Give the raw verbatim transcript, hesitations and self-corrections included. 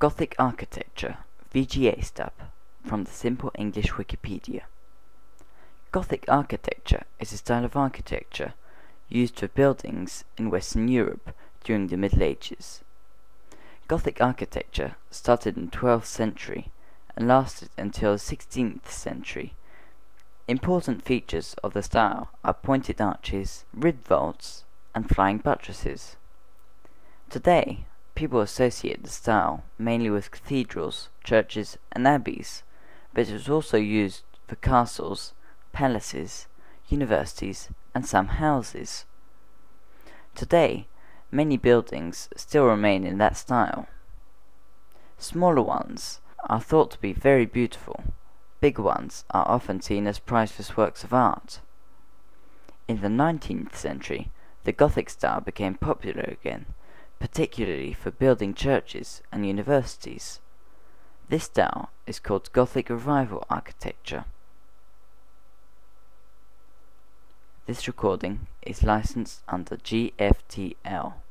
Gothic architecture, V G A stub, from the Simple English Wikipedia. Gothic architecture is a style of architecture used for buildings in Western Europe during the Middle Ages. Gothic architecture started in the twelfth century and lasted until the sixteenth century. Important features of the style are pointed arches, ribbed vaults, and flying buttresses. Today, people associate the style mainly with cathedrals, churches, and abbeys, but it was also used for castles, palaces, universities, and some houses. Today, many buildings still remain in that style. Smaller ones are thought to be very beautiful. Bigger ones are often seen as priceless works of art. In the nineteenth century, the Gothic style became popular again, particularly for building churches and universities. This style is called Gothic Revival architecture. This recording is licensed under G F T L.